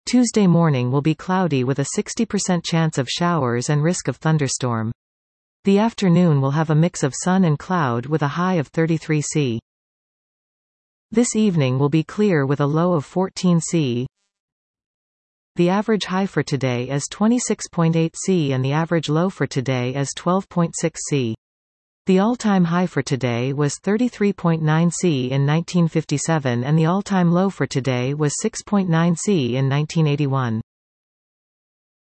Tuesday morning will be cloudy with a 60% chance of showers and risk of thunderstorm. The afternoon will have a mix of sun and cloud with a high of 33 C. This evening will be clear with a low of 14 C. The average high for today is 26.8 C and the average low for today is 12.6 C. The all-time high for today was 33.9 C in 1957 and the all-time low for today was 6.9 C in 1981.